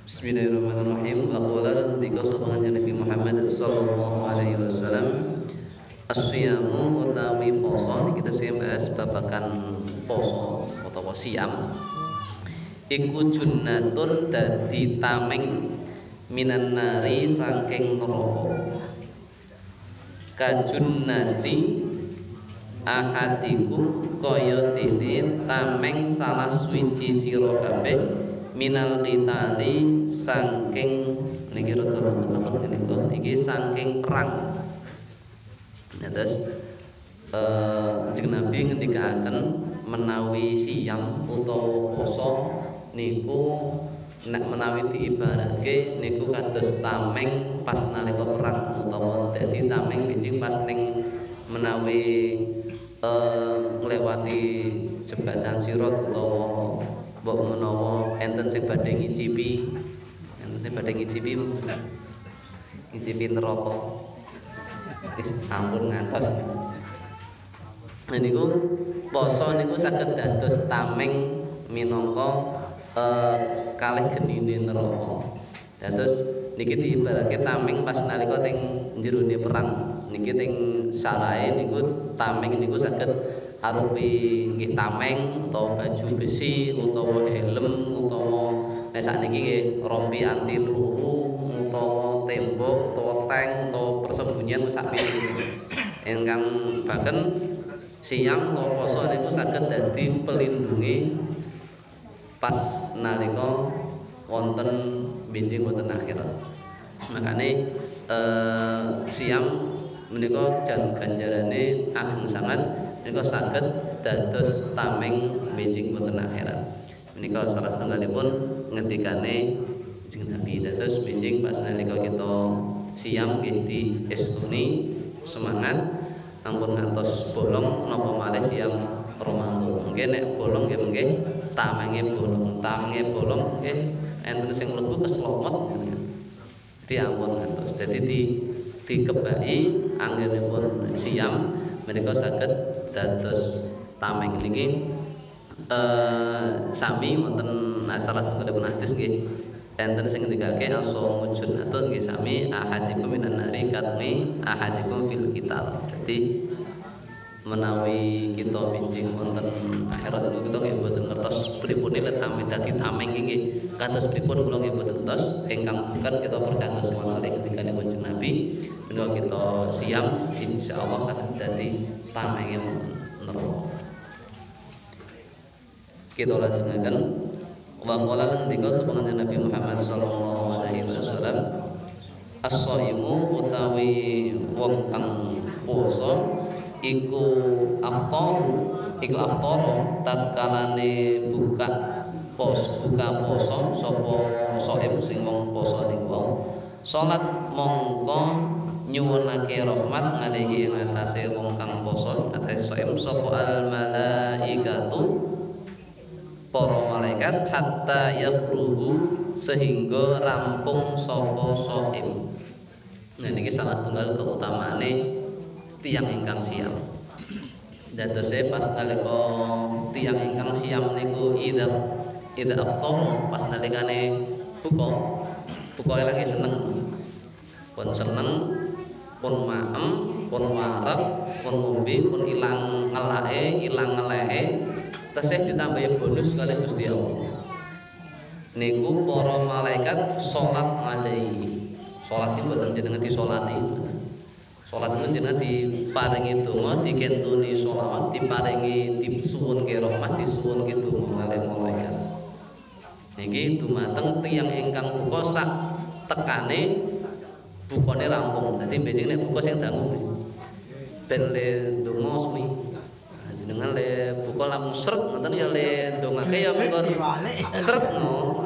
Bismillahirrahmanirrahim. Wa qala dika sabangan Nabi Muhammad sallallahu alaihi wasallam, as-siyamu utawi poso. Niki kita sing bahas babakan poso utawa siam. Iku junnatun dadi tameng minan nari saking neraka. Kajunnati ahadikum kaya dene tameng salah swiji sira kabeh minal qitali saking niki rada lepet-lepet niku iki saking perang. Ya terus Kanjeng Nabi ngendikaaken menawi siam utawa poso niku nek menawi diibaratke niku kados tameng pas nalika perang utawa dadi tameng bijing pas ning menawi nglewati jembatan Sirat utawa mbok menawa enten sing badhe ngicipi ngicipi neraka. Wis ampun ngantos. Nah niku poso niku saged dados tameng minangka kalih genine neraka. Dados niki diibaratke tameng pas nalika teng jerone perang. Niki teng sarae niku tameng niku saged arupi nggih tameng utawa baju besi utawa helm utawa nek sakniki nggih rompi anti peluru utawa tembok utawa tank utawa persembunyian sak pintu. Ingkang bahkan siang utawa poso niku saged dadi pelindungi pas nalika wonten benjing wonten akhirat. Makane siam menika ganjarane ageng sangat menika saged dados tameng benjing wonten akhirat. Menika salah setunggalipun ngendikane Kanjeng Nabi. Dados benjing pas nalika kita siam nggih diestuni semangat ampun ngantos bolong napa malih siam romantul. Nggih nek bolong nggih tamenge bolong nggih enten sing mlebu keslomot diampun ngantos. Dadi dikebaki anggenipun siam menika saged dados tameng niki sami wonten salah satunggalipun hadis nggih enten sing ngendikake as-shaumu junnatun nggih sami ahadikum minan nari katmi ahadikum fil qital. Dadi menawi kita binjing wonten akhirat niku kita nggih mboten ngertos pripun let ame dadi tameng nggih kados pripun kula nggih mboten ngertos ingkang bukan kita percados malih ngendikanipun Kanjeng Nabi menawa kita siam insyaallah saged dadi tamenge wonten neraka. Kita lajengaken wa qala ngendika sapangen Nabi Muhammad sallallahu alaihi wasallam, as-shaimu utawi wong kang puasa iku aftara tatkalane buka poso sapa shaim sing wong poso niku wau salat mongko nyuwunake rahmat ngalihi ing atase wong kang poso atase shaim sapa al malaikatu para malaikat hatta yafruhu sehingga rampung sapa shaim. Nah niki salah setunggal keutamaane tiyang ingkang siam. Dadose pas nalika tiyang ingkang siam niku ida aftara pas nalikane buka lagi seneng. Pun seneng, pun maem, pun wareg, pun ngombe, pun ilang ngelake, ilang ngelehe, tesih ditambahi bonus kali Gusti Allah. Niku para malaikat salat alaihi. Salat iki mboten jenengan disolati. Salat niku jenengan diparingi donga, dikentuni selawat, diparingi disuwunke rahmat, disuwunke donga kalih malaikat. Niki dumateng tiyang ingkang buka sak tekane bukane rampung. Dadi benjing nek buka sing dangu. Ben le donga suwi. Jenengan le buka lamun sret ngoten ya le ndongake ya mengko sret no.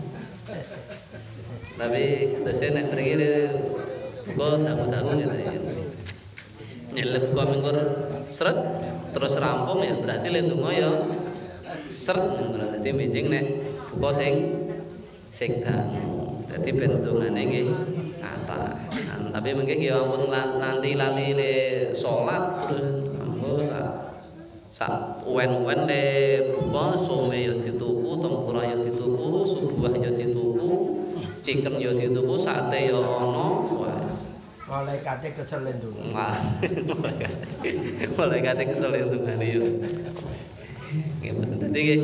Tapi dese nek mriki le buka dangu-dangu ngene iki. Nek le buka mengko sret terus rampung ya berarti le donga ya sret ngono. Dadi benjing nek buka sing dangu. Dadi ben dongane nggih kathah. Tapi mengke nggih ampun nanti lali le salat terus monggo sak uwen-uwen le buka some ya dituku, tempura ya dituku, subuh ya dituku, chicken yo dituku, sate yo ono, wes. Malaikate kesel ndonga. Malaikate kesel ndongane yo. Nggih mboten dadi nggih.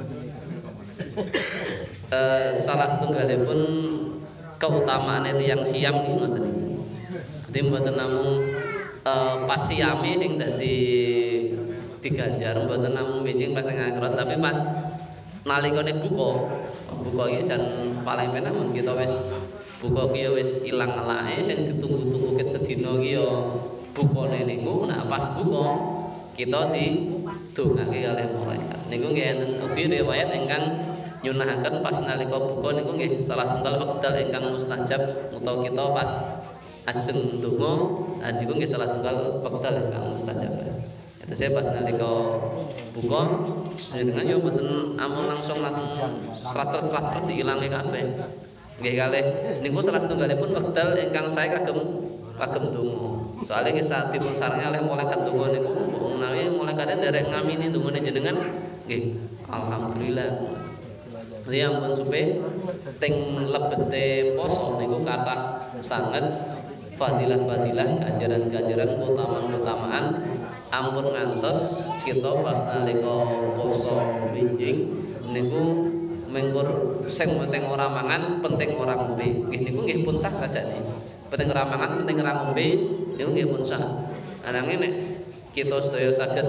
Salah setunggalipun keutamaane tiyang siam nggih ngoten niku. Dadi mboten namung pas siame sing dadi diganjar, mboten namung benjing pas ing akhirat tapi pas nalikane buka iki jan paling penak mun kita wis buka ki wis ilang elake sing ditunggu-tunggu ket sedina ki ya bukane niku nah pas buka kita didongake kalih malaikat niku nggih enten ugi riwayat ingkang nyunahaken pas nalika buka niku nggih salah setunggal wekdal ingkang mustajab utawa kita pas ajeng ndonga niku nggih salah setunggal wekdal ingkang mustajab. Itu saya pas nalika buka jenengan yo mboten ampun langsung srat-srat diilangi kabeh. Nggih kalih niku salah setunggalipun wekdal ingkang saya kagem donga. Soale nggih saat dipun sarangi oleh malaikat donga niku mbok menawi malaikate nderek ngamini dongane jenengan nggih alhamdulillah. Jadi ampun supe ting lebete poso niku kathah sanget fadilah-fadilah ganjaran-ganjaran keutamaan-keutamaan ampun ngantos kita pas nalika poso winjing niku mengkur sing penting ora mangan penting ora ngombe nggih niku nggih pun sah sajane penting ora mangan penting ora ngombe niku nggih pun sah ananging nek kita sedaya saged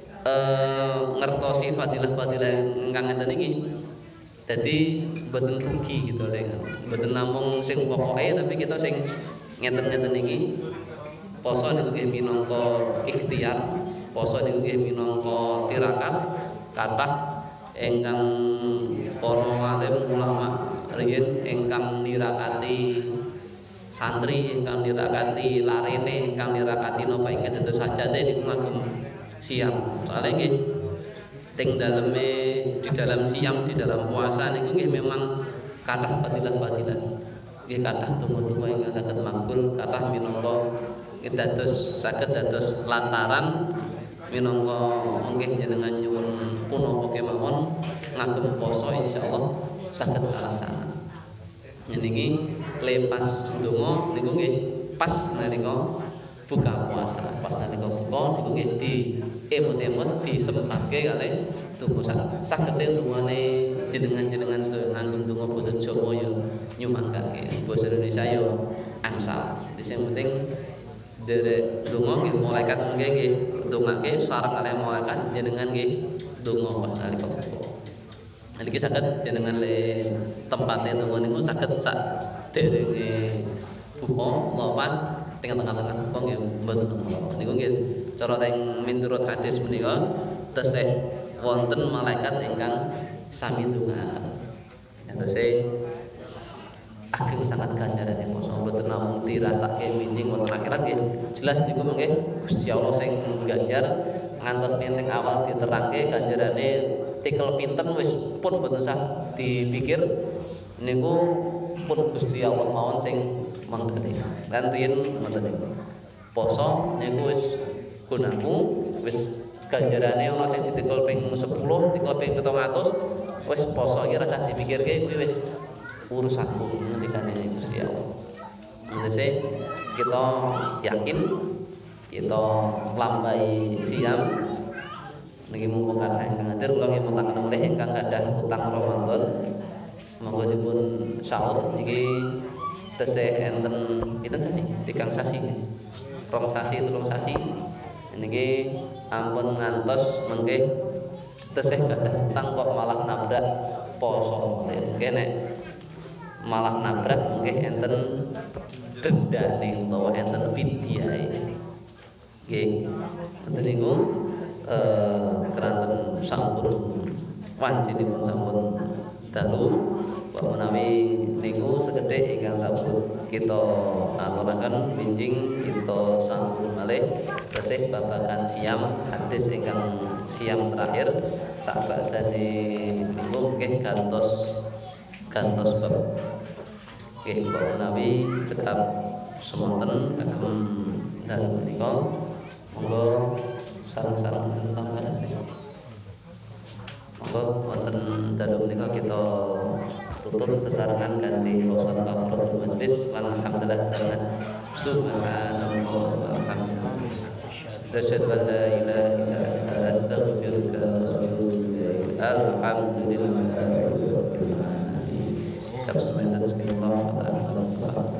ngertosi fadilah-fadilah ingkang ngeten iki dadi mboten rugi gitu lho mboten namung sing pokoke tapi kita sing ngeten-ngeten iki poso niku nggih minangka ikhtiar poso niku nggih minangka tirakat kathah ingkang para alim ulama riyin ingkang nirakati santri ingkang nirakati larene ingkang nirakati napa ingkang dados sajate niku ngagem siam soalnya nggih ting daleme di dalam siam di dalam puasa niku nggih memang kathah fadilah-fadilah nggih kathah tunggu-tunggu ingkang saged makbul kathah minangka dados saged dados lantaran minangka mungkin jenengan nyuwun punapa kemawon ngagem poso insyaallah saged kalaksana. Niki lepas donga niku nggih pas nalika buka puasa. Pas nalika buka niku nggih di emut-emut disempatke kalih donga sagede dongane jenengan-jenengan nganggo donga basa Jawa ya nyumanggake. Basa Indonesia ya angsal. Sing penting derek donga nggih malaikat nggih nggih ndongake sareng kalih malaikat jenengan nggih donga pas nalika buka. Niki saged jenengan le tempate donga niku saged sak derenge buka lepas tengah-tengah buka nggih mboten napa. Niku nggih cara teng miturut hadis menika tesih wonten malaikat ingkang sami ndongaaken. Terus ageng sangat ganjarane poso mboten namung dirasake minjing wonten akhirat nggih jelas niku nggih Gusti Allah sing ganjar ngantos nenteng awal diterangke ganjarane tikel pinten wis pun mboten usah dipikir niku pun Gusti Allah mawon sing mangkene lan riyen ngoten niku poso niku wis gunaku wis ganjarane ana sing ditikel ping 10 tikel ping 700 wis poso iki rasa dipikirke kuwi wis urusanku ngendikane Gusti Allah. Menese kita yakin kita nglampahi siam niki mumpung kathah ingkang hadir kula nggih mutaken malih ingkang gadah utang Ramadan monggo dipun saur niki tesih enten pinten sasi 3 sasi 2 sasi 3 sasi niki ampun ngantos mengke tesih gadah utang kok malah nabrak poso mungkin nek malah nabrak nggih enten dendane utawa enten fidyahe. Nggih. Enten niku keranten sampun wancinipun sampun dalu wa menawi niku sekedhik ingkang sampun kita aturaken winjing kita sambung malih tesih babagan siam hadis ingkang siam terakhir sakbadane niku nggih gantos bab nggih menawi cekap semonten kagem dalu menika monggo sareng-sareng tambahan monggo wonten dalu menika kita tutup sesarengan ganti pausat kafaratul majlis lan alhamdulillah sesarengan subhanallah walhamdulillah asyhadu an la ilaha illa anta astaghfiruka wa atubu ilaik alhamdulillahi rabbil alamin. Bismillahirrahmanirrahim.